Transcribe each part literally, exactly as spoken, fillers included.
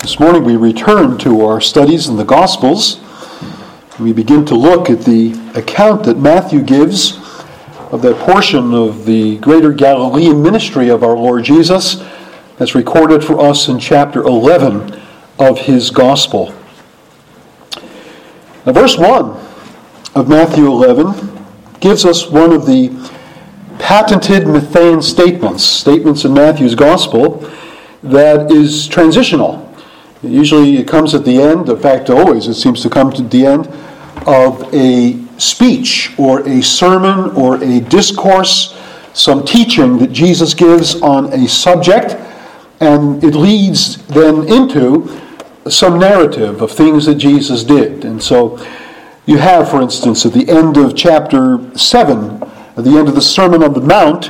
This morning we return to our studies in the Gospels. We begin to look at the account that Matthew gives of that portion of the greater Galilean ministry of our Lord Jesus that's recorded for us in chapter eleven of his Gospel. Now, verse one of Matthew eleven gives us one of the patented Matthean statements, statements in Matthew's Gospel that is transitional. Usually it comes at the end, in fact always it seems to come to the end of a speech or a sermon or a discourse, some teaching that Jesus gives on a subject, and it leads then into some narrative of things that Jesus did. And so you have, for instance, at the end of chapter seven, at the end of the Sermon on the Mount,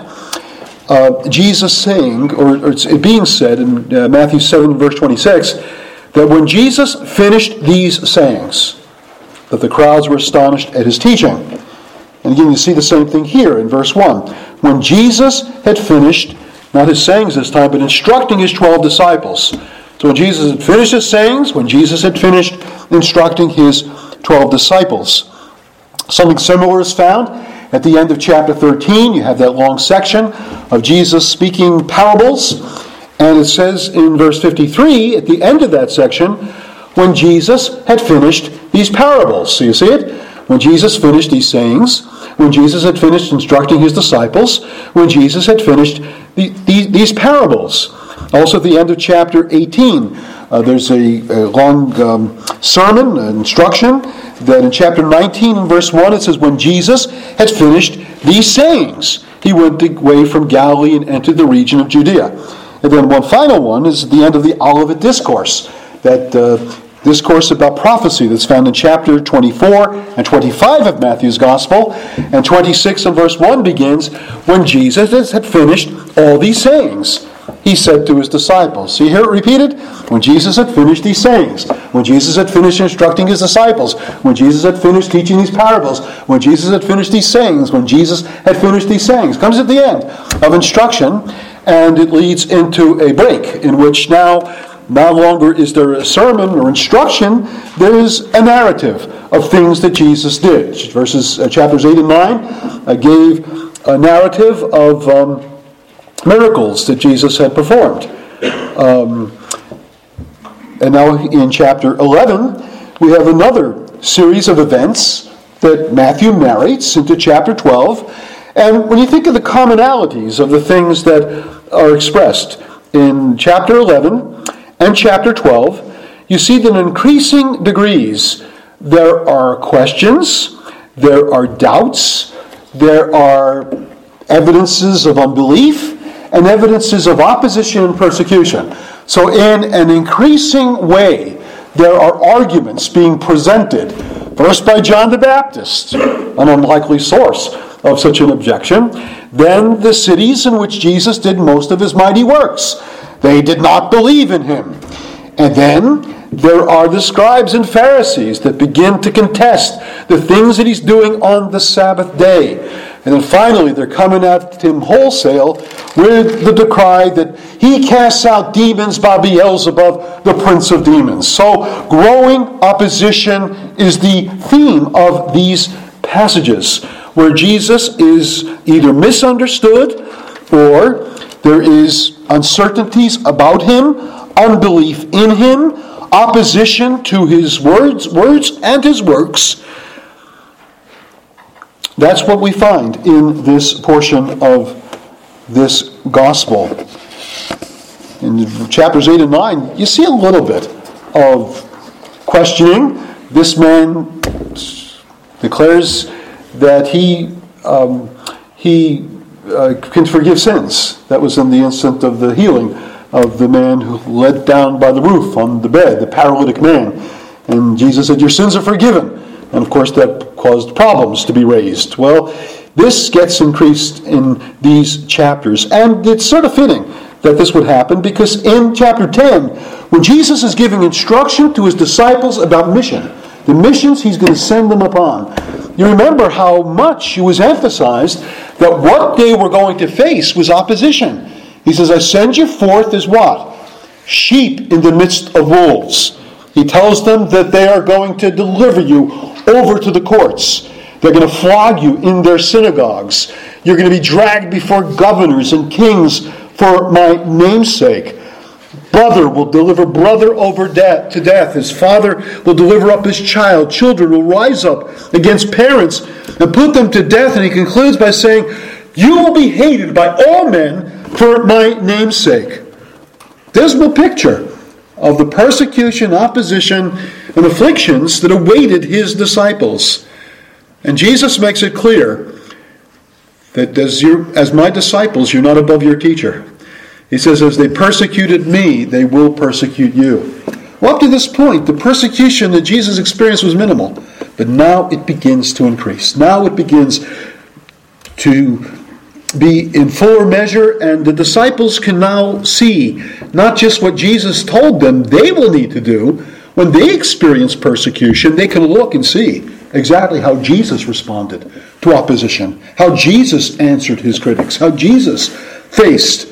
uh, Jesus saying, or, or it's being said in uh, Matthew seven, verse twenty-six, that when Jesus finished these sayings, that the crowds were astonished at his teaching. And again, you see the same thing here in verse one. When Jesus had finished, not his sayings this time, but instructing his twelve disciples. So when Jesus had finished his sayings, when Jesus had finished instructing his twelve disciples. Something similar is found at the end of chapter thirteen. You have that long section of Jesus speaking parables. And it says in verse fifty-three, at the end of that section, when Jesus had finished these parables. So you see it? When Jesus finished these sayings, when Jesus had finished instructing his disciples, when Jesus had finished the, the, these parables. Also at the end of chapter eighteen, uh, there's a, a long um, sermon, an instruction, that in chapter nineteen and verse one, it says, when Jesus had finished these sayings, he went away from Galilee and entered the region of Judea. And then one final one is at the end of the Olivet Discourse, that uh, discourse about prophecy that's found in chapter twenty-four and twenty-five of Matthew's Gospel. And twenty-six and verse one begins, when Jesus had finished all these sayings, he said to his disciples. So you hear it repeated? When Jesus had finished these sayings, when Jesus had finished instructing his disciples, when Jesus had finished teaching these parables, when Jesus had finished these sayings, when Jesus had finished these sayings. Comes at the end of instruction, and it leads into a break in which now no longer is there a sermon or instruction, there is a narrative of things that Jesus did. Verses uh, chapters eight and nine uh, gave a narrative of um, miracles that Jesus had performed. Um, and now in chapter eleven, we have another series of events that Matthew narrates into chapter twelve. And when you think of the commonalities of the things that are expressed in chapter eleven and chapter twelve, you see that in increasing degrees there are questions, there are doubts, there are evidences of unbelief, and evidences of opposition and persecution. So in an increasing way, there are arguments being presented, first by John the Baptist, an unlikely source of such an objection, then the cities in which Jesus did most of his mighty works. They did not believe in him. And then there are the scribes and Pharisees that begin to contest the things that he's doing on the Sabbath day. And then finally they're coming at him wholesale with the decry that he casts out demons by Beelzebub, the prince of demons. So growing opposition is the theme of these passages, where Jesus is either misunderstood or there is uncertainties about him, unbelief in him, opposition to his words, words and his works. That's what we find in this portion of this gospel. In chapters eight and nine, you see a little bit of questioning. This man declares that he um, he uh, can forgive sins. That was in the instant of the healing of the man who led down by the roof on the bed, the paralytic man. And Jesus said, your sins are forgiven. And of course that caused problems to be raised. Well, this gets increased in these chapters. And it's sort of fitting that this would happen, because in chapter ten, when Jesus is giving instruction to his disciples about mission, the missions he's going to send them upon, you remember how much it was emphasized that what they were going to face was opposition. He says, I send you forth as what? sheep in the midst of wolves. He tells them that they are going to deliver you over to the courts. They're going to flog you in their synagogues. You're going to be dragged before governors and kings for my name's sake. Brother will deliver brother over death, to death. His father will deliver up his child. Children will rise up against parents and put them to death. And he concludes by saying, you will be hated by all men for my name's sake. Dismal picture of the persecution, opposition, and afflictions that awaited his disciples. And Jesus makes it clear that as, you, as my disciples, you're not above your teacher. He says, as they persecuted me, they will persecute you. Well, up to this point, the persecution that Jesus experienced was minimal. But now it begins to increase. Now it begins to be in fuller measure, and the disciples can now see not just what Jesus told them they will need to do. When they experience persecution, they can look and see exactly how Jesus responded to opposition, how Jesus answered his critics, how Jesus faced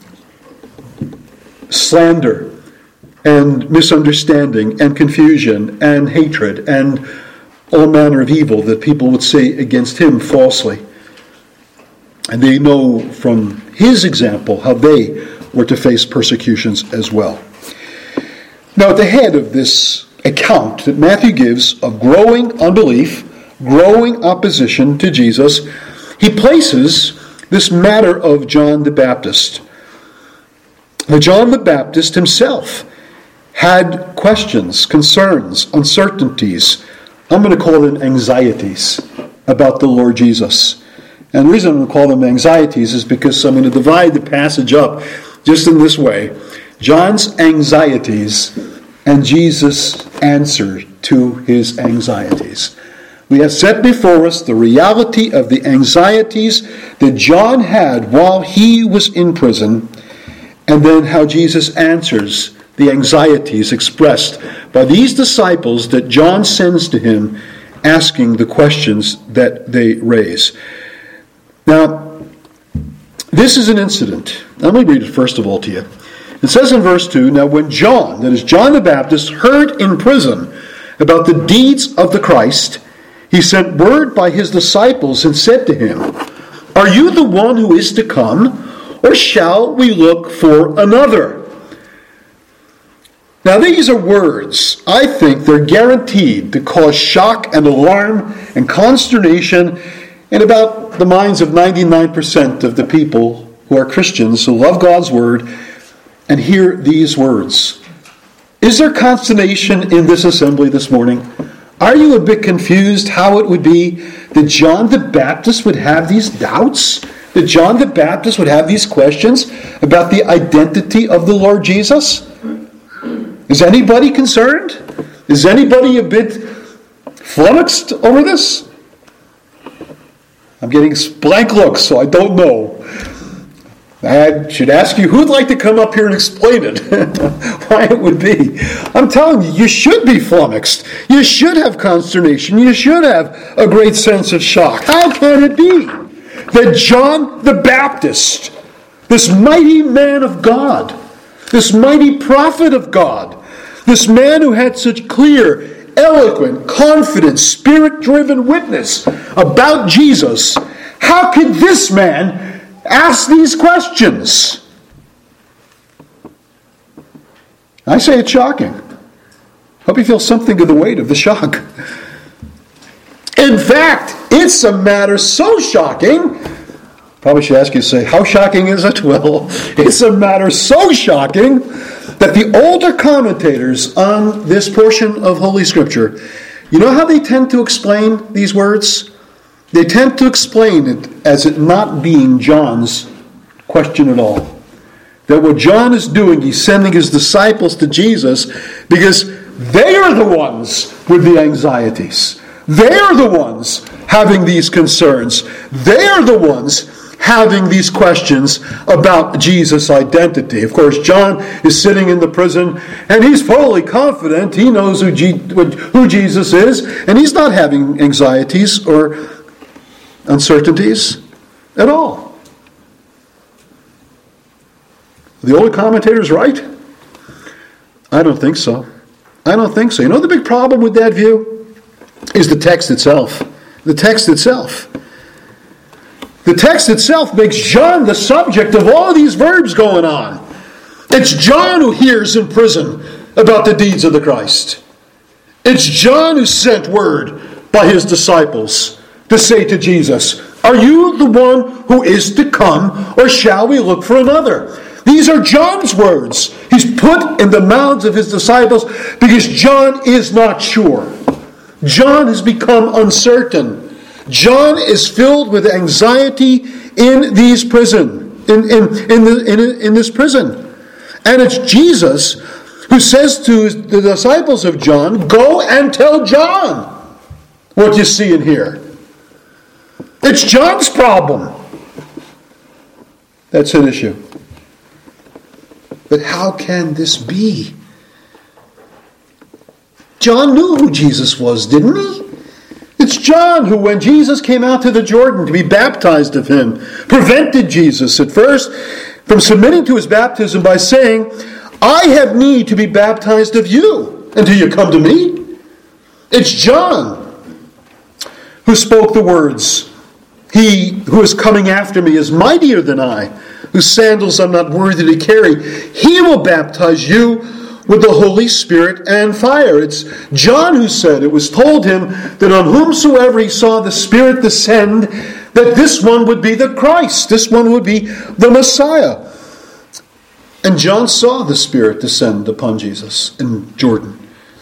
slander and misunderstanding and confusion and hatred and all manner of evil that people would say against him falsely. And they know from his example how they were to face persecutions as well. Now, at the head of this account that Matthew gives of growing unbelief, growing opposition to Jesus, he places this matter of John the Baptist. Now, John the Baptist himself had questions, concerns, uncertainties. I'm going to call them anxieties about the Lord Jesus. And the reason I'm going to call them anxieties is because I'm going to divide the passage up just in this way. John's anxieties and Jesus' answer to his anxieties. We have set before us the reality of the anxieties that John had while he was in prison, and then how Jesus answers the anxieties expressed by these disciples that John sends to him, asking the questions that they raise. Now, this is an incident. Let me read it first of all to you. It says in verse two, now when John, that is John the Baptist, heard in prison about the deeds of the Christ, he sent word by his disciples and said to him, are you the one who is to come, or shall we look for another? Now these are words, I think they're guaranteed to cause shock and alarm and consternation in about the minds of ninety-nine percent of the people who are Christians, who love God's word, and hear these words. Is there consternation in this assembly this morning? Are you a bit confused how it would be that John the Baptist would have these doubts? That John the Baptist would have these questions about the identity of the Lord Jesus? Is anybody concerned? Is anybody a bit flummoxed over this? I'm getting blank looks, so I don't know. I should ask you who'd like to come up here and explain it, why it would be. I'm telling you, you should be flummoxed. You should have consternation. You should have a great sense of shock. How can it be that John the Baptist, this mighty man of God, this mighty prophet of God, this man who had such clear, eloquent, confident, spirit-driven witness about Jesus, how could this man ask these questions? I say it's shocking. Hope you feel something of the weight of the shock. In fact, it's a matter so shocking, probably should ask you to say, how shocking is it? Well, it's a matter so shocking that the older commentators on this portion of Holy Scripture, you know how they tend to explain these words? They tend to explain it as it not being John's question at all. That what John is doing, he's sending his disciples to Jesus because they are the ones with the anxieties. They are the ones having these concerns. They are the ones having these questions about Jesus' identity. Of course, John is sitting in the prison and he's fully confident. He knows who, G- who Jesus is, and he's not having anxieties or uncertainties at all. The older commentator's right. I don't think so. I don't think so. You know the big problem with that view? Is the text itself. The text itself. The text itself makes John the subject of all these verbs going on. It's John who hears in prison about the deeds of the Christ. It's John who sent word by his disciples to say to Jesus, "Are you the one who is to come, or shall we look for another?" These are John's words. He's put in the mouths of his disciples because John is not sure. John has become uncertain. John is filled with anxiety in these prison, in, in, in, the, in, in this prison. And it's Jesus who says to the disciples of John, "Go and tell John what you see and hear." It's John's problem. That's an issue. But how can this be? John knew who Jesus was, didn't he? It's John who, when Jesus came out to the Jordan to be baptized of him, prevented Jesus at first from submitting to his baptism by saying, "I have need to be baptized of you until you come to me." It's John who spoke the words, "He who is coming after me is mightier than I, whose sandals I'm not worthy to carry. He will baptize you with the Holy Spirit and fire." It's John who said, it was told him that on whomsoever he saw the Spirit descend, that this one would be the Christ, this one would be the Messiah. And John saw the Spirit descend upon Jesus in Jordan.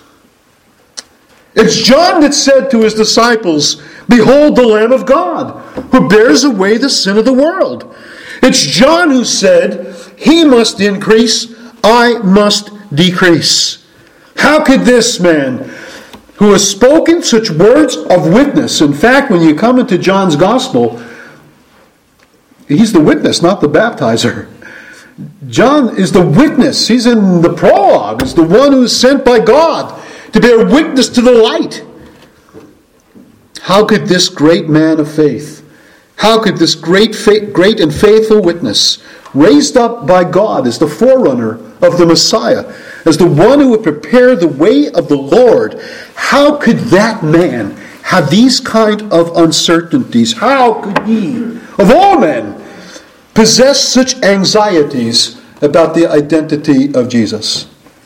It's John that said to his disciples, "Behold the Lamb of God, who bears away the sin of the world." It's John who said, "He must increase, I must decrease." How could this man, who has spoken such words of witness, in fact, when you come into John's Gospel, he's the witness, not the baptizer. John is the witness. He's in the prologue. He's the one who is sent by God to bear witness to the light. How could this great man of faith, how could this great, faith, great and faithful witness, raised up by God as the forerunner of the Messiah, as the one who would prepare the way of the Lord, how could that man have these kind of uncertainties? How could he, of all men, possess such anxieties about the identity of Jesus?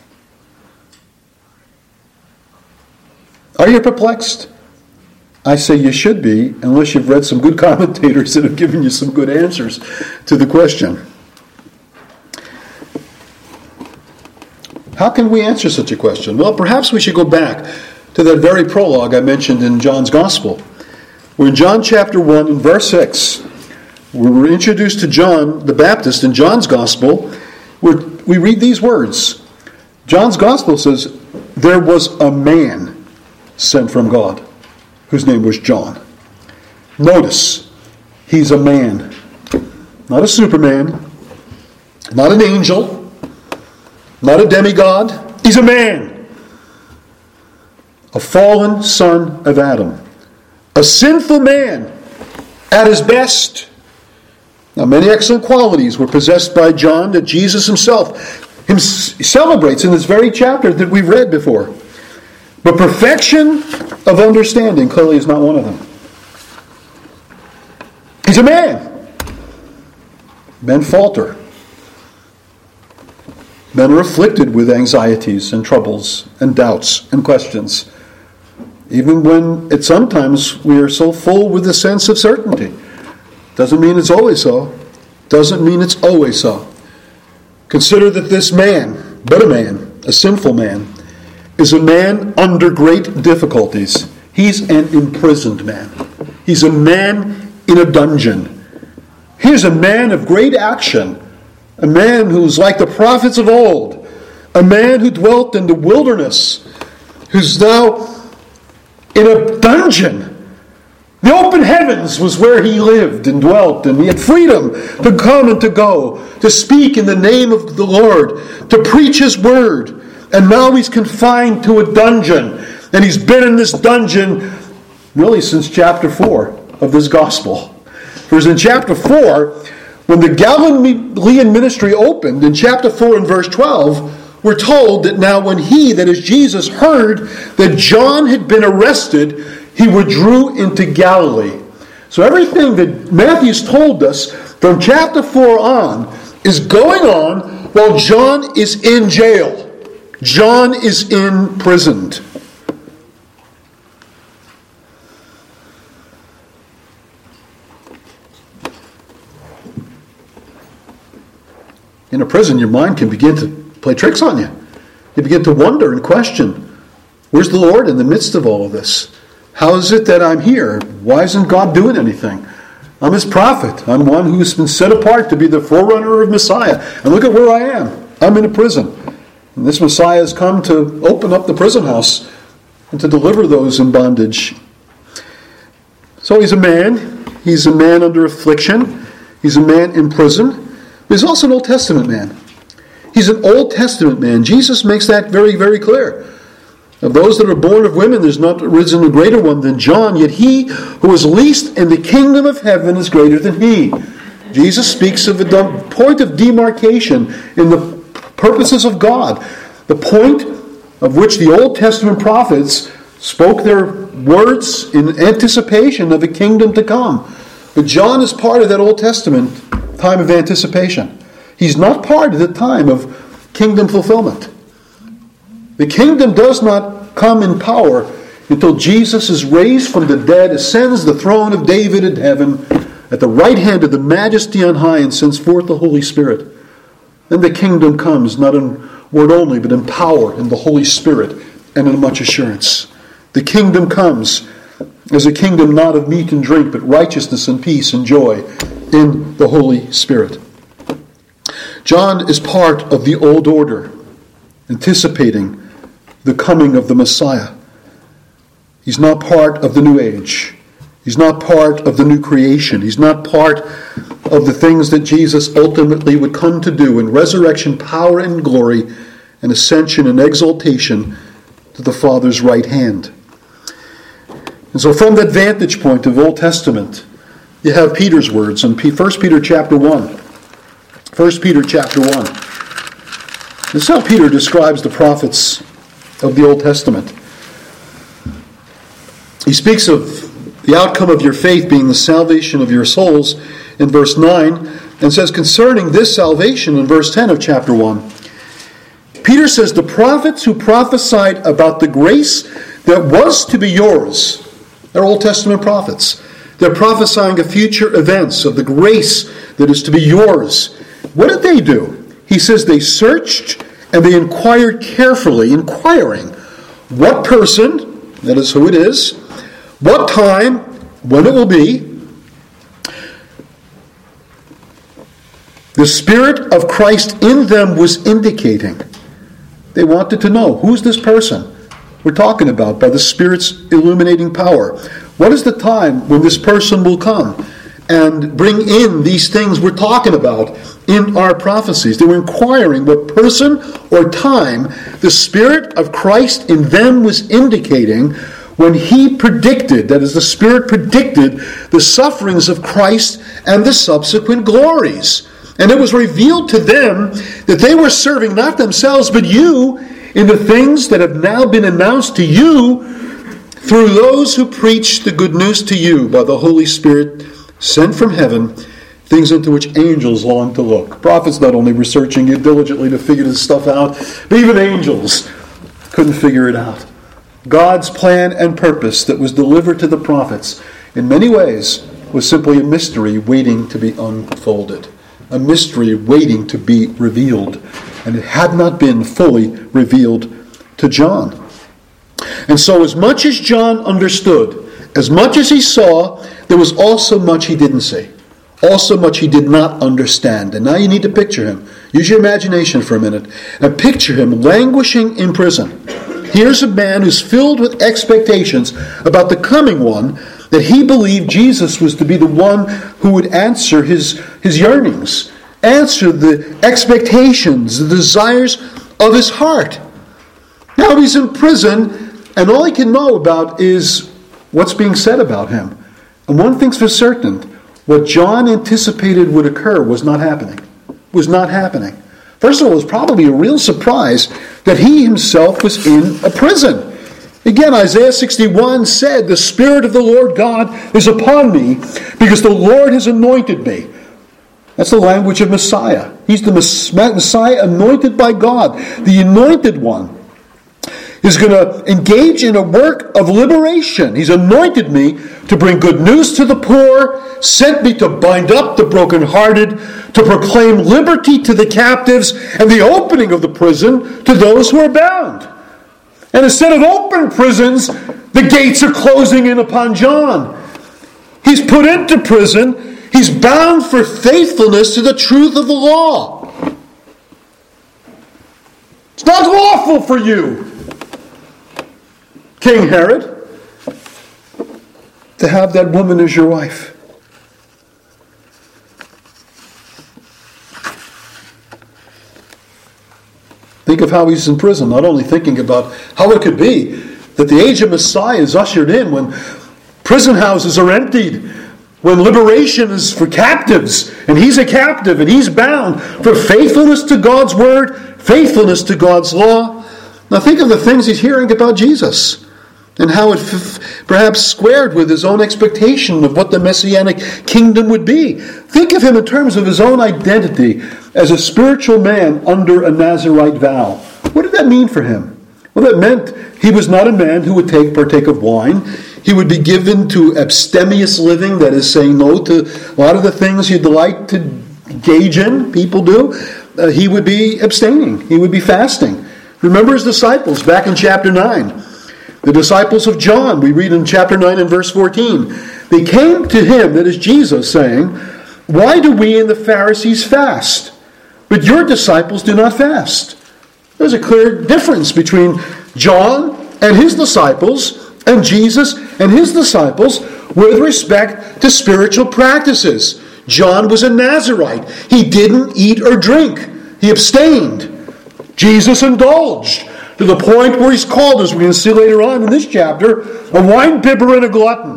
Are you perplexed? I say you should be, unless you've read some good commentators that have given you some good answers to the question. How can we answer such a question? Well, perhaps we should go back to that very prologue I mentioned in John's Gospel. We're in John chapter one and verse six. We were introduced to John the Baptist in John's Gospel, where we read these words. John's Gospel says, "There was a man sent from God, whose name was John." Notice, he's a man. Not a superman. Not an angel. Not a demigod. He's a man. A fallen son of Adam. A sinful man at his best. Now, many excellent qualities were possessed by John that Jesus himself him celebrates in this very chapter that we've read before. But perfection of understanding clearly is not one of them. He's a man. Men falter. Men are afflicted with anxieties and troubles and doubts and questions. Even when at sometimes we are so full with the sense of certainty. Doesn't mean it's always so. Doesn't mean it's always so. Consider that this man, but a man, a sinful man, is a man under great difficulties. He's an imprisoned man. He's a man in a dungeon. Here's a man of great action. A man who's like the prophets of old. A man who dwelt in the wilderness. Who's now in a dungeon. The open heavens was where he lived and dwelt, and he had freedom to come and to go, to speak in the name of the Lord, to preach his word. And now he's confined to a dungeon, and he's been in this dungeon really since chapter four of this gospel. Because in chapter four, when the Galilean ministry opened, in chapter four and verse twelve, we're told that now when he, that is Jesus, heard that John had been arrested, he withdrew into Galilee. So everything that Matthew's told us from chapter four on is going on while John is in jail. John is imprisoned. In a prison, your mind can begin to play tricks on you. You begin to wonder and question, where's the Lord in the midst of all of this? How is it that I'm here? Why isn't God doing anything? I'm his prophet. I'm one who's been set apart to be the forerunner of Messiah. And look at where I am. I'm in a prison. And this Messiah has come to open up the prison house and to deliver those in bondage. So he's a man. He's a man under affliction. He's a man in prison. But he's also an Old Testament man. He's an Old Testament man. Jesus makes that very, very clear. Of those that are born of women, there's not risen a greater one than John, yet he who is least in the kingdom of heaven is greater than he. Jesus speaks of a point of demarcation in the purposes of God, the point of which the Old Testament prophets spoke their words in anticipation of a kingdom to come. But John is part of that Old Testament time of anticipation. He's not part of the time of kingdom fulfillment. The kingdom does not come in power until Jesus is raised from the dead, ascends the throne of David in heaven, at the right hand of the Majesty on high, and sends forth the Holy Spirit. Then the kingdom comes, not in word only, but in power, in the Holy Spirit, and in much assurance. The kingdom comes as a kingdom not of meat and drink, but righteousness and peace and joy in the Holy Spirit. John is part of the old order, anticipating the coming of the Messiah. He's not part of the new age. He's not part of the new creation. He's not part of the things that Jesus ultimately would come to do in resurrection, power, and glory, and ascension and exaltation to the Father's right hand. And so from that vantage point of Old Testament, you have Peter's words in First Peter chapter one. First Peter chapter one. This is how Peter describes the prophets of the Old Testament. He speaks of the outcome of your faith being the salvation of your souls in verse nine, and says concerning this salvation in verse ten of chapter one, Peter says, the prophets who prophesied about the grace that was to be yours, they're Old Testament prophets. They're prophesying of future events, of the grace that is to be yours. What did they do? He says they searched and they inquired carefully, inquiring what person, that is who it is, what time, when it will be, the Spirit of Christ in them was indicating. They wanted to know, who's this person we're talking about by the Spirit's illuminating power? What is the time when this person will come and bring in these things we're talking about in our prophecies? They were inquiring what person or time the Spirit of Christ in them was indicating when he predicted, that is, the Spirit predicted the sufferings of Christ and the subsequent glories. And it was revealed to them that they were serving not themselves but you in the things that have now been announced to you through those who preach the good news to you by the Holy Spirit sent from heaven, things into which angels long to look. Prophets not only were searching it diligently to figure this stuff out, but even angels couldn't figure it out. God's plan and purpose that was delivered to the prophets in many ways was simply a mystery waiting to be unfolded. A mystery waiting to be revealed. And it had not been fully revealed to John. And so as much as John understood, as much as he saw, there was also much he didn't see. Also much he did not understand. And now you need to picture him. Use your imagination for a minute. And picture him languishing in prison. Here's a man who's filled with expectations about the coming one, that he believed Jesus was to be the one who would answer his, his yearnings, answer the expectations, the desires of his heart. Now he's in prison, and all he can know about is what's being said about him. And one thing's for certain, what John anticipated would occur was not happening. Was not happening. First of all, it's probably a real surprise that he himself was in a prison. Again, Isaiah sixty-one said, "The Spirit of the Lord God is upon me, because the Lord has anointed me." That's the language of Messiah. He's the Messiah anointed by God. The anointed one is going to engage in a work of liberation. He's anointed me to bring good news to the poor, sent me to bind up the brokenhearted, to proclaim liberty to the captives, and the opening of the prison to those who are bound. And instead of open prisons, the gates are closing in upon John. He's put into prison. He's bound for faithfulness to the truth of the law. It's not lawful for you, King Herod, to have that woman as your wife. Think of how he's in prison, not only thinking about how it could be that the age of Messiah is ushered in when prison houses are emptied, when liberation is for captives, and he's a captive and he's bound for faithfulness to God's word, faithfulness to God's law. Now think of the things he's hearing about Jesus and how it f- perhaps squared with his own expectation of what the Messianic kingdom would be. Think of him in terms of his own identity as a spiritual man under a Nazirite vow. What did that mean for him? Well, that meant he was not a man who would take partake of wine. He would be given to abstemious living, that is saying no to a lot of the things you'd like to engage in, people do. Uh, he would be abstaining. He would be fasting. Remember his disciples back in chapter nine. The disciples of John, we read in chapter nine and verse fourteen. They came to him, that is Jesus, saying, "Why do we and the Pharisees fast, but your disciples do not fast?" There's a clear difference between John and his disciples and Jesus and his disciples with respect to spiritual practices. John was a Nazirite. He didn't eat or drink. He abstained. Jesus indulged to the point where he's called, as we're going to see later on in this chapter, a wine-bibber and a glutton.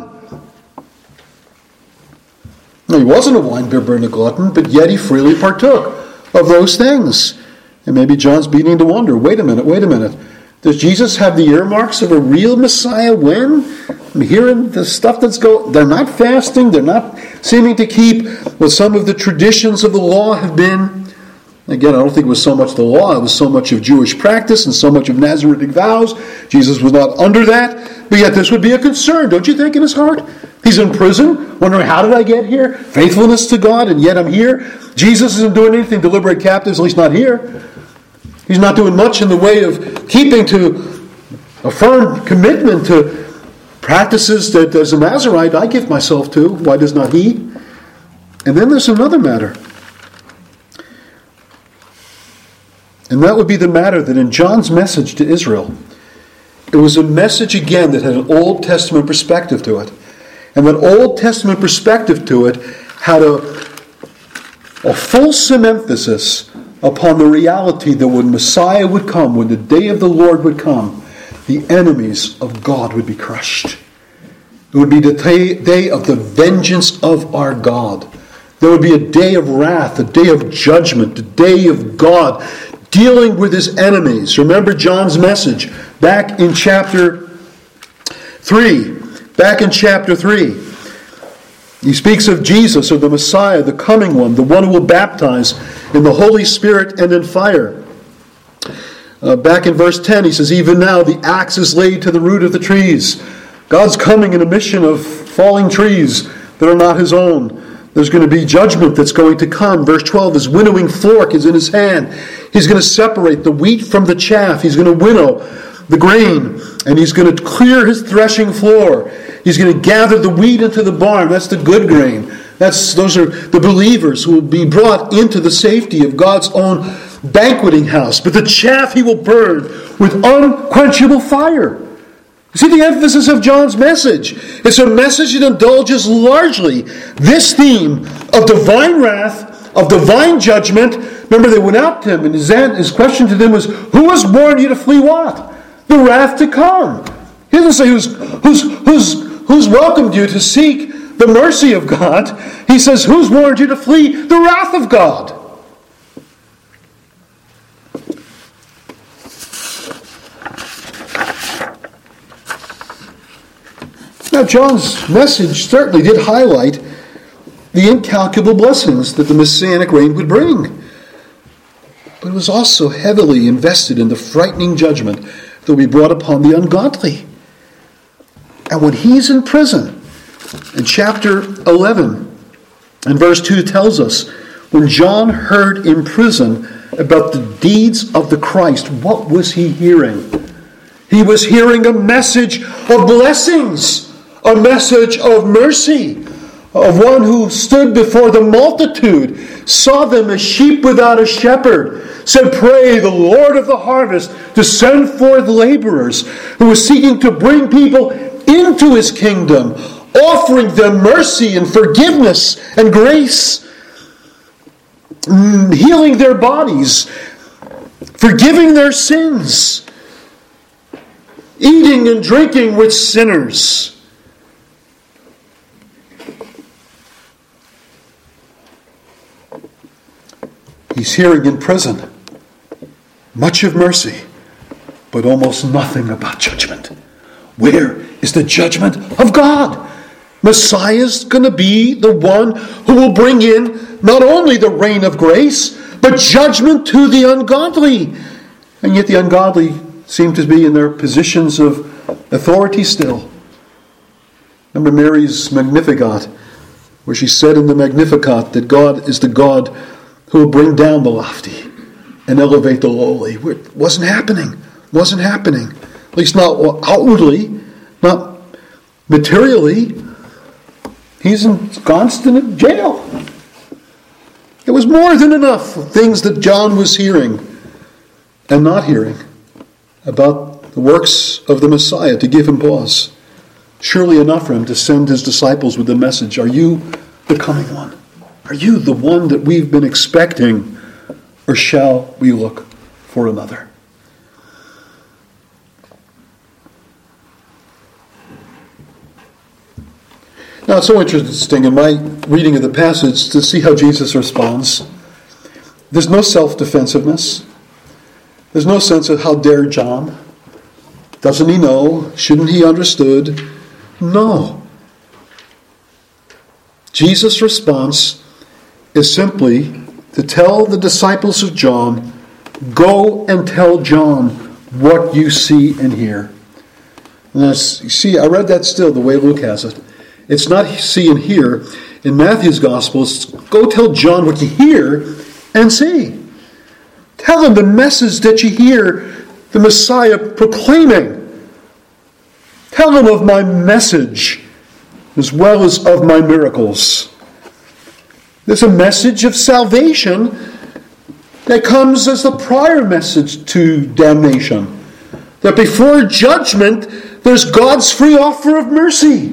No, he wasn't a wine-bibber and a glutton, but yet he freely partook of those things. And maybe John's beginning to wonder, wait a minute, wait a minute. Does Jesus have the earmarks of a real Messiah when? I'm hearing the stuff that's going. They're not fasting. They're not seeming to keep what some of the traditions of the law have been. Again, I don't think it was so much the law. It was so much of Jewish practice and so much of Nazaritic vows. Jesus was not under that. But yet this would be a concern, don't you think, in his heart? He's in prison, wondering, how did I get here? Faithfulness to God, and yet I'm here. Jesus isn't doing anything to liberate captives, at least not here. He's not doing much in the way of keeping to a firm commitment to practices that as a Nazirite I give myself to. Why does not he? And then there's another matter. And that would be the matter that in John's message to Israel, it was a message again that had an Old Testament perspective to it. And that Old Testament perspective to it had a, a fulsome emphasis upon the reality that when Messiah would come, when the day of the Lord would come, the enemies of God would be crushed. It would be the day of the vengeance of our God. There would be a day of wrath, a day of judgment, a day of God dealing with his enemies. Remember John's message back in chapter three. Back in chapter three. He speaks of Jesus, or the Messiah, the coming one, the one who will baptize in the Holy Spirit and in fire. Uh, back in verse ten, he says, "Even now the axe is laid to the root of the trees." God's coming in a mission of falling trees that are not his own. There's going to be judgment that's going to come. Verse twelve, his winnowing fork is in his hand. He's going to separate the wheat from the chaff. He's going to winnow the grain, and he's going to clear his threshing floor. He's going to gather the wheat into the barn. That's the good grain. That's those are the believers who will be brought into the safety of God's own banqueting house. But the chaff he will burn with unquenchable fire. You see the emphasis of John's message. It's a message that indulges largely this theme of divine wrath, of divine judgment. Remember, they went out to him, and his, his question to them was, "Who has warned you to flee what? The wrath to come." He doesn't say who's who's who's who's welcomed you to seek the mercy of God. He says, who's warned you to flee the wrath of God? Now, John's message certainly did highlight the incalculable blessings that the Messianic reign would bring. But it was also heavily invested in the frightening judgment that will be brought upon the ungodly. And when he's in prison, in chapter eleven, and verse two tells us, when John heard in prison about the deeds of the Christ, what was he hearing? He was hearing a message of blessings, a message of mercy, of one who stood before the multitude, saw them as sheep without a shepherd, said, "Pray the Lord of the harvest to send forth laborers," who was seeking to bring people into his kingdom, offering them mercy and forgiveness and grace, healing their bodies, forgiving their sins, eating and drinking with sinners. He's hearing in prison much of mercy, but almost nothing about judgment. Where is the judgment of God? Messiah's going to be the one who will bring in not only the reign of grace, but judgment to the ungodly. And yet the ungodly seem to be in their positions of authority still. Remember Mary's Magnificat, where she said in the Magnificat that God is the God who will bring down the lofty and elevate the lowly. It wasn't happening. It wasn't happening. At least not outwardly, not materially. He's in constant jail. It was more than enough of things that John was hearing and not hearing about the works of the Messiah to give him pause. Surely enough for him to send his disciples with the message, "Are you the coming one? Are you the one that we've been expecting? Or shall we look for another?" Now, it's so interesting in my reading of the passage to see how Jesus responds. There's no self-defensiveness. There's no sense of how dare John. Doesn't he know? Shouldn't he understood? No. Jesus' response is simply to tell the disciples of John, "Go and tell John what you see and hear." And as you see, I read that still the way Luke has it. It's not see and hear. In Matthew's Gospel, it's go tell John what you hear and see. Tell him the message that you hear the Messiah proclaiming. Tell him of my message as well as of my miracles. There's a message of salvation that comes as the prior message to damnation. That before judgment, there's God's free offer of mercy.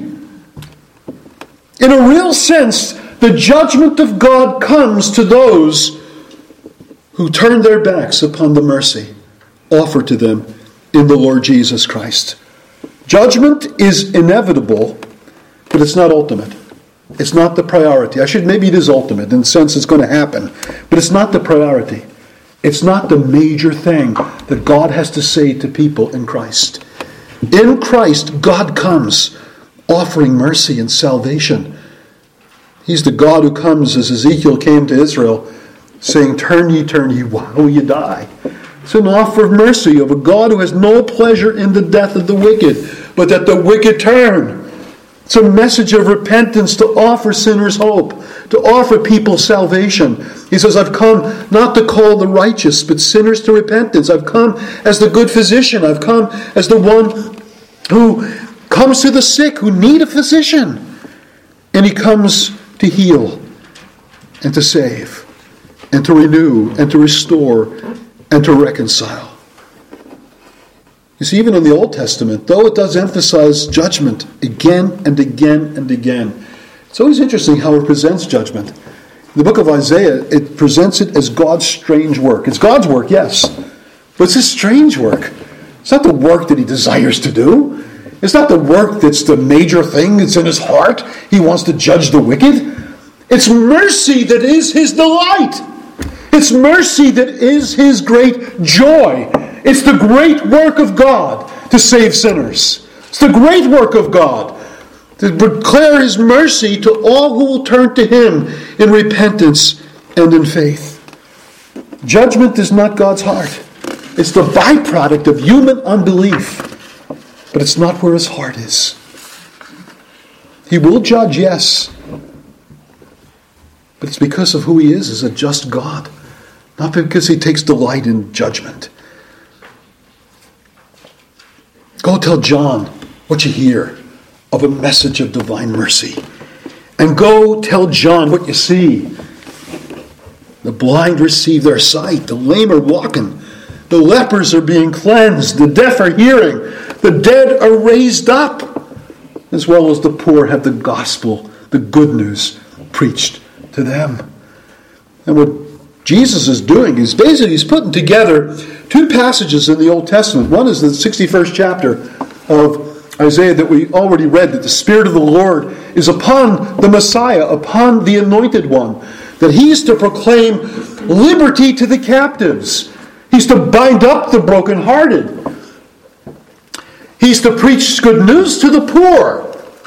In a real sense, the judgment of God comes to those who turn their backs upon the mercy offered to them in the Lord Jesus Christ. Judgment is inevitable, but it's not ultimate. It's not the priority. I should maybe it is ultimate in the sense it's going to happen, but it's not the priority. It's not the major thing that God has to say to people in Christ. In Christ, God comes offering mercy and salvation. He's the God who comes, as Ezekiel came to Israel, saying, "Turn ye, turn ye, why will ye die?" It's an offer of mercy of a God who has no pleasure in the death of the wicked, but that the wicked turn. It's a message of repentance to offer sinners hope, to offer people salvation. He says, "I've come not to call the righteous, but sinners to repentance. I've come as the good physician. I've come as the one who comes to the sick who need a physician." And he comes to heal and to save and to renew and to restore and to reconcile. You see, even in the Old Testament, though it does emphasize judgment again and again and again, it's always interesting how it presents judgment. In the book of Isaiah, it presents it as God's strange work. It's God's work, yes, but it's his strange work. It's not the work that he desires to do. It's not the work that's the major thing that's in his heart. He wants to judge the wicked. It's mercy that is his delight. It's mercy that is his great joy. It's the great work of God to save sinners. It's the great work of God to declare his mercy to all who will turn to him in repentance and in faith. Judgment is not God's heart. It's the byproduct of human unbelief. But it's not where his heart is. He will judge, yes. But it's because of who he is as a just God. Not because he takes delight in judgment. Go tell John what you hear of a message of divine mercy. And go tell John what you see. The blind receive their sight. The lame are walking. The lepers are being cleansed. The deaf are hearing. The dead are raised up. As well as the poor have the gospel, the good news, preached to them. And what Jesus is doing is basically he's putting together two passages in the Old Testament. One is the sixty-first chapter of Isaiah that we already read, that the Spirit of the Lord is upon the Messiah, upon the Anointed One, that he's to proclaim liberty to the captives. He's to bind up the brokenhearted. He's to preach good news to the poor.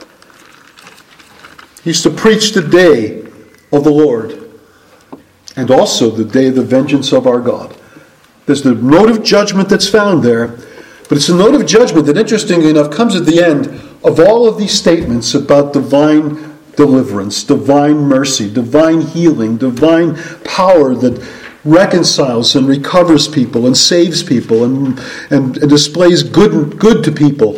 He's to preach the day of the Lord, and also the day of the vengeance of our God. There's the note of judgment that's found there, but it's a note of judgment that, interestingly enough, comes at the end of all of these statements about divine deliverance, divine mercy, divine healing, divine power that reconciles and recovers people and saves people and, and, and displays good, good to people.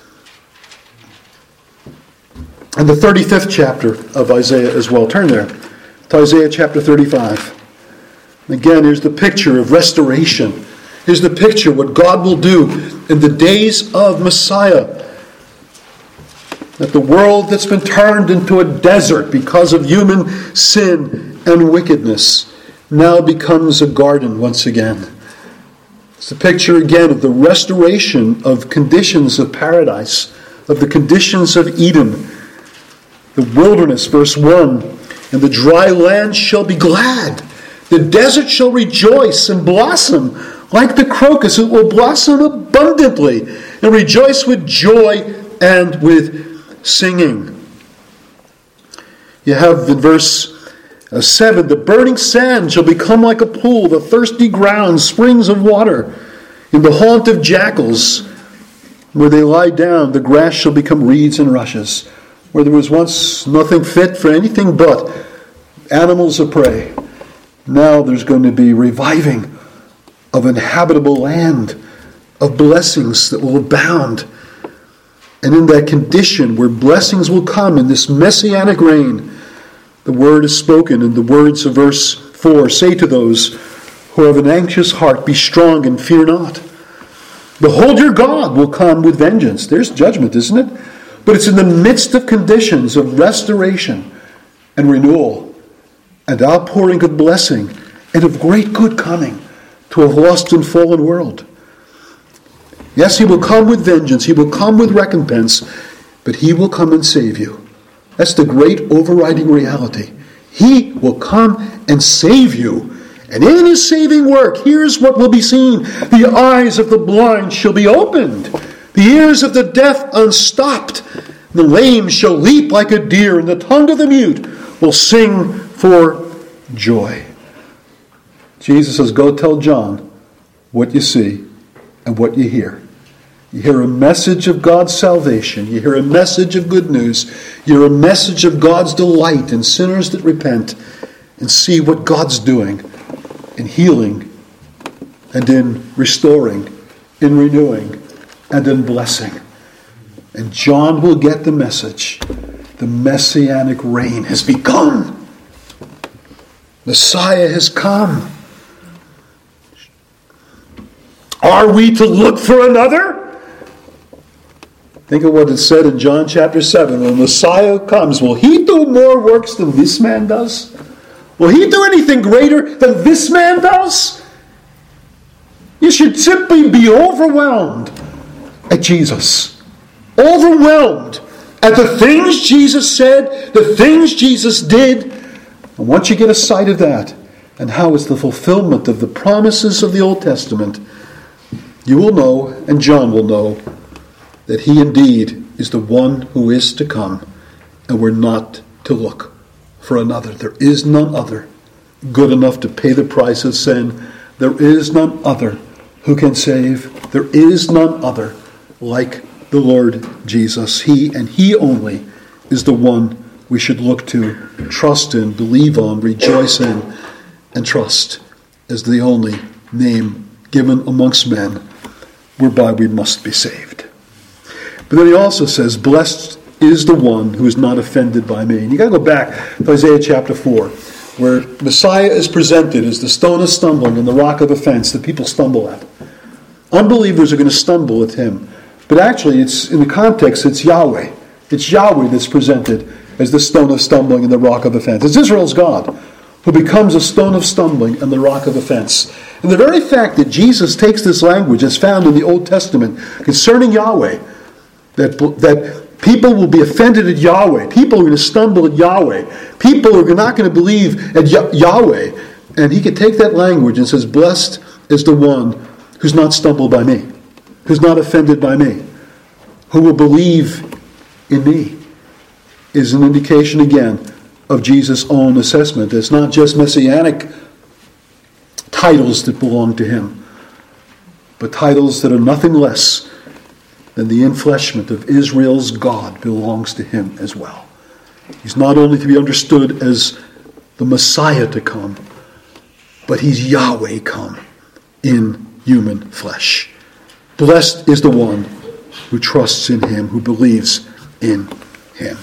And the thirty-fifth chapter of Isaiah as well. Turn there to Isaiah chapter thirty-five. Again, here's the picture of restoration. Here's the picture of what God will do in the days of Messiah. That the world that's been turned into a desert because of human sin and wickedness now becomes a garden once again. It's the picture again of the restoration of conditions of paradise, of the conditions of Eden. The wilderness, verse one, and the dry land shall be glad. The desert shall rejoice and blossom like the crocus. It will blossom abundantly and rejoice with joy and with singing. You have in verse seven, the burning sand shall become like a pool, the thirsty ground, springs of water. In the haunt of jackals, where they lie down, the grass shall become reeds and rushes. Where there was once nothing fit for anything but animals of prey, now there's going to be reviving of inhabitable land, of blessings that will abound. And in that condition where blessings will come in this messianic reign, the word is spoken in the words of verse four. Say to those who have an anxious heart, be strong and fear not. Behold, your God will come with vengeance. There's judgment, isn't it? But it's in the midst of conditions of restoration and renewal and outpouring of blessing and of great good coming to a lost and fallen world. Yes, he will come with vengeance. He will come with recompense, but he will come and save you. That's the great overriding reality. He will come and save you. And in his saving work, here's what will be seen. The eyes of the blind shall be opened. The ears of the deaf unstopped. The lame shall leap like a deer, and the tongue of the mute will sing for joy. Jesus says, go tell John what you see and what you hear. You hear a message of God's salvation. You hear a message of good news. You hear a message of God's delight in sinners that repent and see what God's doing in healing and in restoring, in renewing, and in blessing. And John will get the message. The messianic reign has begun. Messiah has come. Are we to look for another? Think of what it said in John chapter seven. When Messiah comes, will he do more works than this man does? Will he do anything greater than this man does? You should simply be overwhelmed at Jesus. Overwhelmed at the things Jesus said, the things Jesus did. And once you get a sight of that, and how it's the fulfillment of the promises of the Old Testament, you will know, and John will know, that he indeed is the one who is to come, and we're not to look for another. There is none other good enough to pay the price of sin. There is none other who can save. There is none other like the Lord Jesus. He and He only is the one we should look to, trust in, believe on, rejoice in, and trust as the only name given amongst men whereby we must be saved. But then he also says, blessed is the one who is not offended by me. And you got to go back to Isaiah chapter four, where Messiah is presented as the stone of stumbling and the rock of offense that people stumble at. Unbelievers are going to stumble at him. But actually, it's in the context, it's Yahweh. It's Yahweh that's presented as the stone of stumbling and the rock of offense. It's Israel's God who becomes a stone of stumbling and the rock of offense. And the very fact that Jesus takes this language as found in the Old Testament concerning Yahweh, that, that people will be offended at Yahweh, people are going to stumble at Yahweh, people are not going to believe at Yahweh, and he could take that language and says, blessed is the one who's not stumbled by me, who's not offended by me, who will believe in me, is an indication again of Jesus' own assessment. It's not just messianic titles that belong to him, but titles that are nothing less than the enfleshment of Israel's God belongs to him as well. He's not only to be understood as the Messiah to come, but he's Yahweh come in human flesh. Blessed is the one who trusts in him, who believes in him.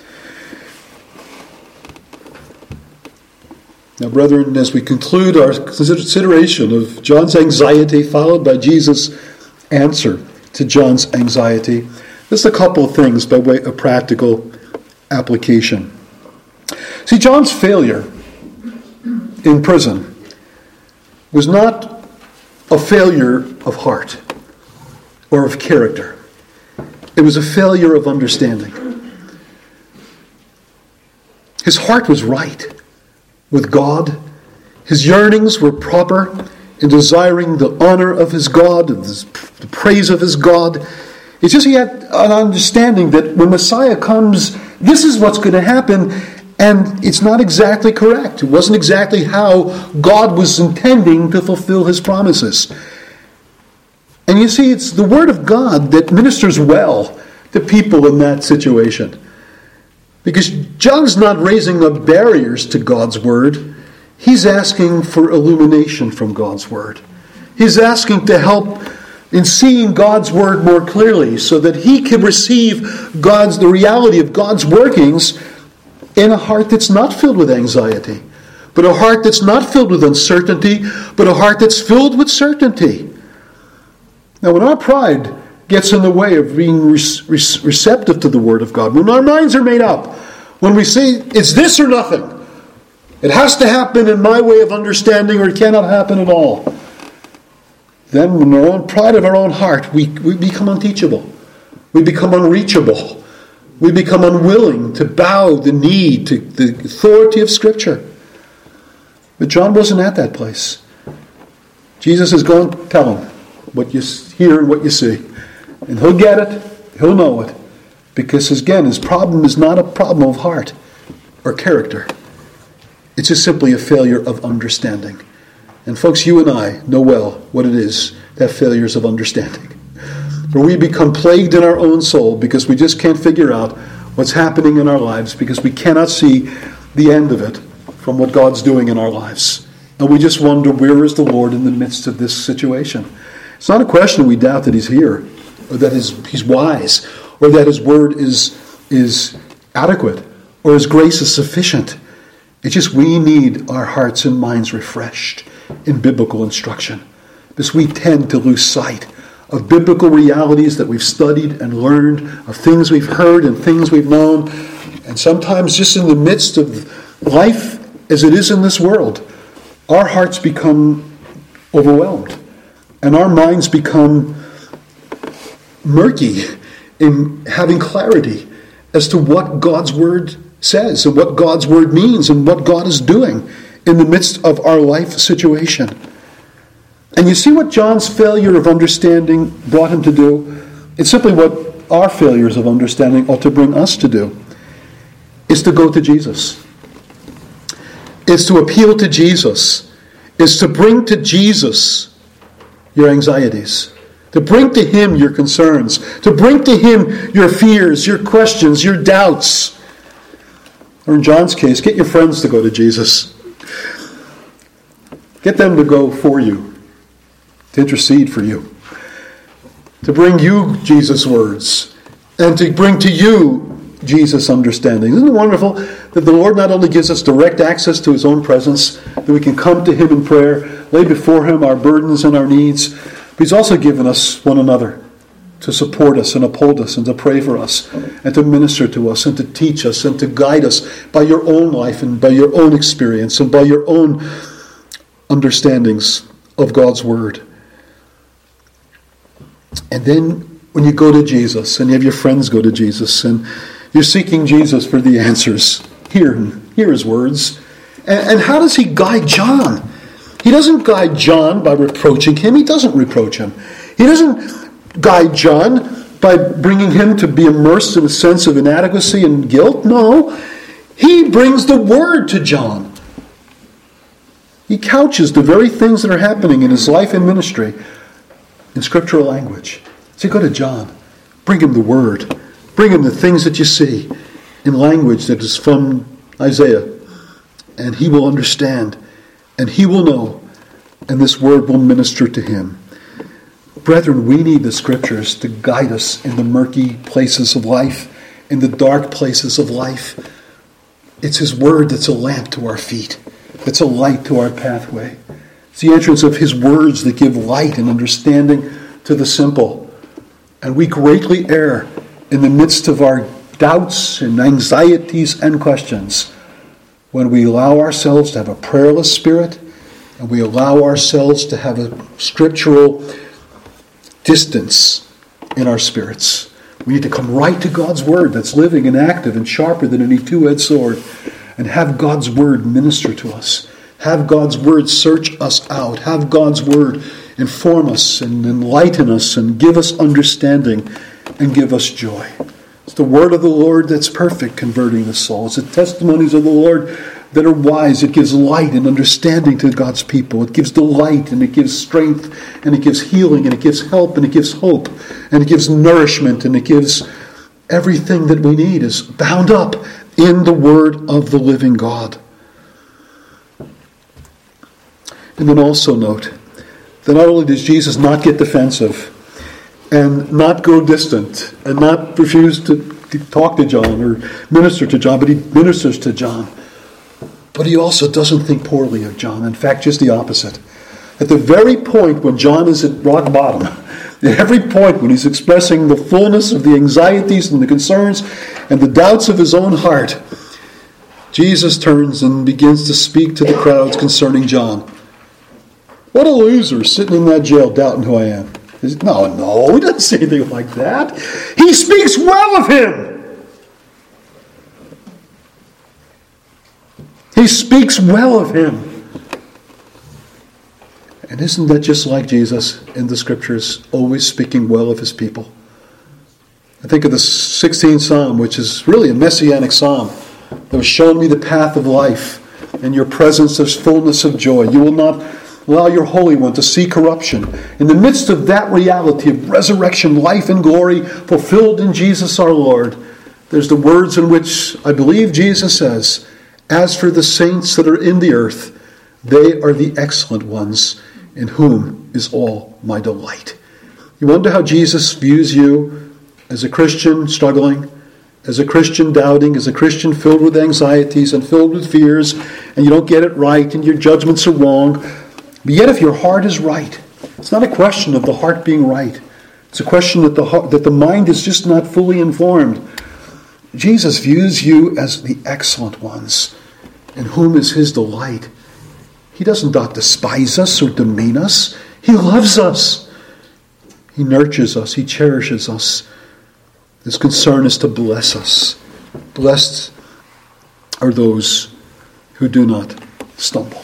Now, brethren, as we conclude our consideration of John's anxiety followed by Jesus' answer to John's anxiety, just a couple of things by way of practical application. See, John's failure in prison was not a failure of heart or of character. It was a failure of understanding. His heart was right with God. His yearnings were proper in desiring the honor of his God, and the praise of his God. It's just he had an understanding that when Messiah comes, this is what's going to happen, and it's not exactly correct. It wasn't exactly how God was intending to fulfill his promises. And you see, it's the Word of God that ministers well to people in that situation. Because John's not raising up barriers to God's Word. He's asking for illumination from God's Word. He's asking to help in seeing God's Word more clearly so that he can receive God's the reality of God's workings in a heart that's not filled with anxiety, but a heart that's not filled with uncertainty, but a heart that's filled with certainty. Now, when our pride gets in the way of being re- re- receptive to the Word of God, when our minds are made up, when we say, it's this or nothing, it has to happen in my way of understanding or it cannot happen at all, then in our own pride of our own heart, we, we become unteachable. We become unreachable. We become unwilling to bow the knee to the authority of Scripture. But John wasn't at that place. Jesus is going to tell him what you hear and what you see. And he'll get it. He'll know it. Because, again, his problem is not a problem of heart or character. It's just simply a failure of understanding. And folks, you and I know well what it is to have failures of understanding. Where we become plagued in our own soul because we just can't figure out what's happening in our lives because we cannot see the end of it from what God's doing in our lives. And we just wonder, where is the Lord in the midst of this situation? It's not a question we doubt that he's here, or that he's, he's wise, or that his word is, is adequate, or his grace is sufficient. It's just we need our hearts and minds refreshed in biblical instruction. Because we tend to lose sight of biblical realities that we've studied and learned, of things we've heard and things we've known. And sometimes just in the midst of life as it is in this world, our hearts become overwhelmed. And our minds become murky in having clarity as to what God's Word says and what God's Word means and what God is doing in the midst of our life situation. And you see what John's failure of understanding brought him to do? It's simply what our failures of understanding ought to bring us to do is to go to Jesus. Is to appeal to Jesus. Is to bring to Jesus your anxieties. To bring to Him your concerns. To bring to Him your fears, your questions, your doubts. Or in John's case, get your friends to go to Jesus. Get them to go for you. To intercede for you. To bring you Jesus' words. And to bring to you Jesus' understanding. Isn't it wonderful that the Lord not only gives us direct access to His own presence, that we can come to Him in prayer, lay before Him our burdens and our needs, but He's also given us one another to support us and uphold us and to pray for us and to minister to us and to teach us and to guide us by your own life and by your own experience and by your own understandings of God's Word. And then when you go to Jesus and you have your friends go to Jesus and you're seeking Jesus for the answers, hear, hear His words. And, and how does He guide John? He doesn't guide John by reproaching him. He doesn't reproach him. He doesn't guide John by bringing him to be immersed in a sense of inadequacy and guilt. No, He brings the Word to John. He couches the very things that are happening in his life and ministry in scriptural language. So you go to John, bring him the Word, bring him the things that you see in language that is from Isaiah, and he will understand, and he will know, and this Word will minister to him. Brethren, we need the Scriptures to guide us in the murky places of life, in the dark places of life. It's His Word that's a lamp to our feet. It's a light to our pathway. It's the entrance of His words that give light and understanding to the simple. And we greatly err in the midst of our doubts and anxieties and questions when we allow ourselves to have a prayerless spirit and we allow ourselves to have a scriptural distance in our spirits. We need to come right to God's Word that's living and active and sharper than any two-edged sword and have God's Word minister to us. Have God's Word search us out. Have God's Word inform us and enlighten us and give us understanding and give us joy. It's the Word of the Lord that's perfect, converting the soul. It's the testimonies of the Lord that are wise. It gives light and understanding to God's people. It gives delight and it gives strength and it gives healing and it gives help and it gives hope and it gives nourishment and it gives everything that we need is bound up in the Word of the living God. And then also note that not only does Jesus not get defensive and not go distant and not refuse to talk to John or minister to John, but he ministers to John. But he also doesn't think poorly of John. In fact, just the opposite. At the very point when John is at rock bottom, at every point when he's expressing the fullness of the anxieties and the concerns and the doubts of his own heart, Jesus turns and begins to speak to the crowds concerning John. What a loser sitting in that jail doubting who I am. No, no, he doesn't say anything like that. He speaks well of him. He speaks well of him. And isn't that just like Jesus in the Scriptures, always speaking well of His people? I think of the sixteenth Psalm, which is really a messianic psalm. That was shown me the path of life. In your presence there's fullness of joy. You will not allow your Holy One to see corruption. In the midst of that reality of resurrection, life and glory fulfilled in Jesus our Lord, there's the words in which I believe Jesus says, as for the saints that are in the earth, they are the excellent ones, in whom is all my delight. You wonder how Jesus views you as a Christian struggling, as a Christian doubting, as a Christian filled with anxieties and filled with fears, and you don't get it right, and your judgments are wrong. But yet if your heart is right, it's not a question of the heart being right. It's a question that the heart, that the mind is just not fully informed. Jesus views you as the excellent ones, in whom is His delight. He doesn't not despise us or demean us. He loves us. He nurtures us. He cherishes us. His concern is to bless us. Blessed are those who do not stumble.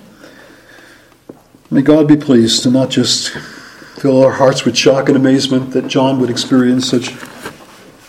May God be pleased to not just fill our hearts with shock and amazement that John would experience such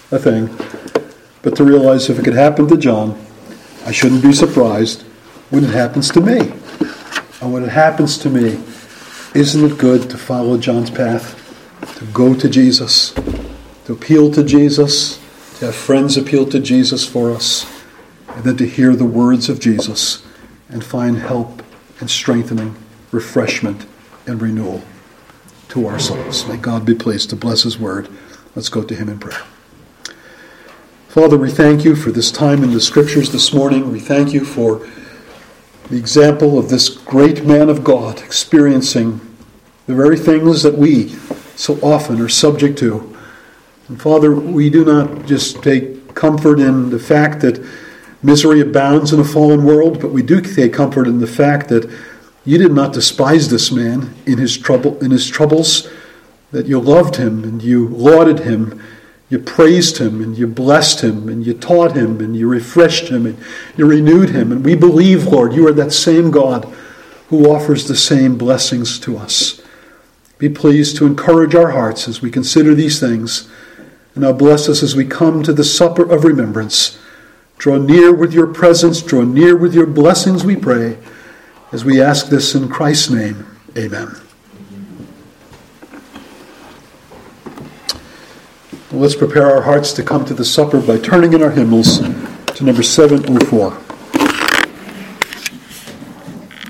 a thing, but to realize if it could happen to John, I shouldn't be surprised when it happens to me. And when it happens to me, isn't it good to follow John's path, to go to Jesus, to appeal to Jesus, to have friends appeal to Jesus for us, and then to hear the words of Jesus and find help and strengthening, refreshment and renewal to our souls. May God be pleased to bless his word. Let's go to him in prayer. Father, we thank you for this time in the Scriptures this morning. We thank you for the example of this great man of God experiencing the very things that we so often are subject to. And Father, we do not just take comfort in the fact that misery abounds in a fallen world, but we do take comfort in the fact that you did not despise this man in his trouble, in his troubles, that you loved him and you lauded him, you praised him and you blessed him and you taught him and you refreshed him and you renewed him. And we believe, Lord, you are that same God who offers the same blessings to us. Be pleased to encourage our hearts as we consider these things. And now bless us as we come to the supper of remembrance. Draw near with your presence, draw near with your blessings, we pray, as we ask this in Christ's name. Amen. Well, let's prepare our hearts to come to the supper by turning in our hymnals to number seven oh four.